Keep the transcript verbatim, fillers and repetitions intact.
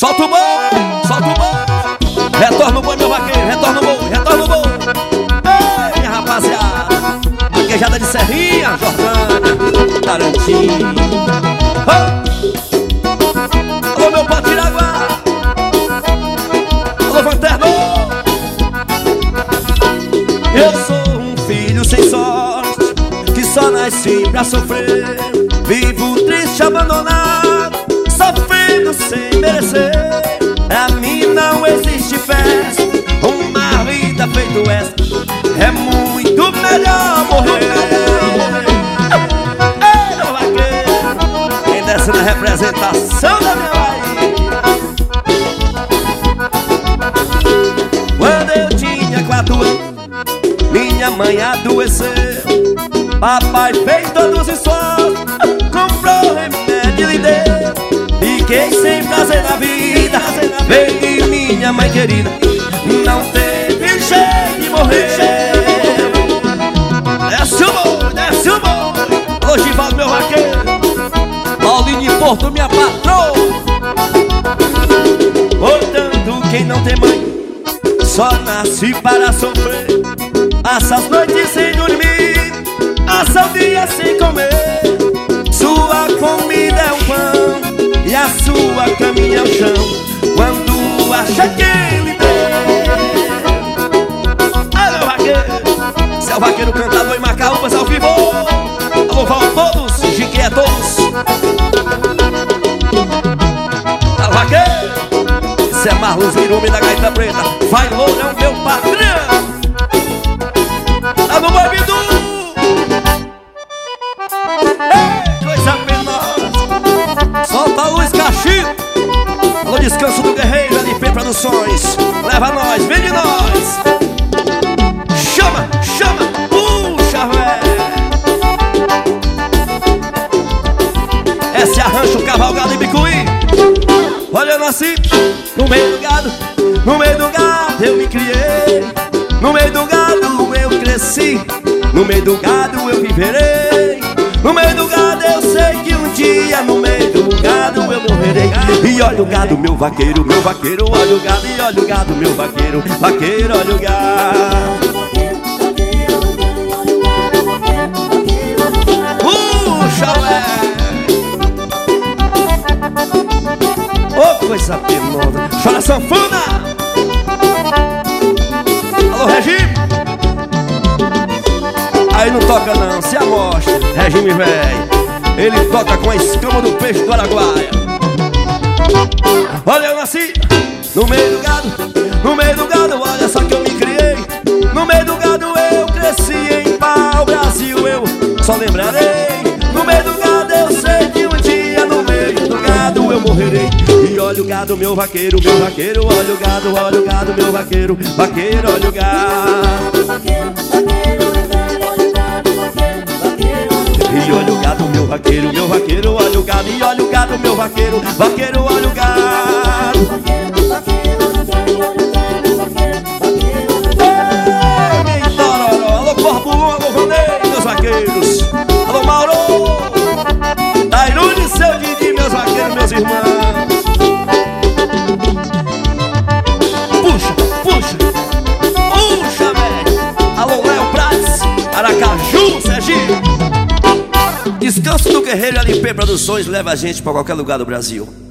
Solta o boi, solta o boi. Retorna o boi, meu vaqueiro, retorna o boi, retorna o boi. Ei, minha rapaziada, vaquejada de Serrinha, Jordânia, Tarantino. Oh! Alô, meu Potiraguá. Alô, Vanterno. Eu sou um filho sem sorte, que só nasci pra sofrer. Vivo triste, abandonado, sofrendo sem merecer. Pra mim não existe festa, uma vida feito essa é muito melhor morrer. Ei, meu vaqueiro, quem desce na representação da minha Bahia. Quando eu tinha quatro anos, minha mãe adoeceu. Papai fez todos os esforços, comprou remédio e lhe deu. Fiquei sem prazer na vida, veio minha mãe querida, não teve jeito de morrer. Desce o boi, desce o boi. Hoje vale meu vaqueiro, Paulinho Porto, minha patroa. Portanto, quem não tem mãe só nasce para sofrer. Passa as noites sem dormir, passa o dia sem comer. Sua comida é o pão e a sua caminha é o chão. Quando acha que lhe deu. Alô, vaqueiro, se é o vaqueiro cantador em Macaúbas ao vivo. Alô, vão todos, Gique é todos. Alô, vaqueiro, esse é Marlos Virume da Gaita Preta. Vai louro, é o meu patrão. Alô, boi Bidu. Ei, coisa penosa. Solta a luz, cachimbo. Alô, Descanso do Guerreiro, L P Produções. Leva nós, vem de nós. Chama, chama, puxa, véi. Esse arranjo, cavalgado e bicuí. Olha, eu nasci no meio do gado, no meio do gado eu me criei. No meio do gado eu cresci, no meio do gado eu viverei. No meio do gado eu sei que um dia no meio do gado eu morrerei. E olha o gado, meu vaqueiro, meu vaqueiro, olha o gado. E olha o gado, meu vaqueiro, vaqueiro, olha o gado. Puxa, velho. Ô, coisa penosa. Chora sanfona. Alô, Regime. Aí não toca não, se amostra, Regime velho. Ele toca com a escama do peixe do Araguaia. Olha, eu nasci no meio do gado, no meio do gado, olha só que eu me criei. No meio do gado eu cresci em pau, Brasil eu só lembrarei. No meio do gado eu sei que um dia no meio do gado eu morrerei. E olha o gado, meu vaqueiro, meu vaqueiro, olha o gado, olha o gado, meu vaqueiro, vaqueiro, olha o gado. E olha o gado, meu vaqueiro, meu vaqueiro, olha o gado. E olha o gado, meu vaqueiro, vaqueiro, olha o gado. Ei, tororó, alô, Corbulo, alô, Vanei, meus vaqueiros. Alô, Mauro, Tairune, seu Didi, meus vaqueiros, meus irmãos. Puxa, puxa, puxa, velho. Alô, Léo Prats, Aracaju, Sergipe. Descanso do Guerreiro, L P Produções, leva a gente pra qualquer lugar do Brasil.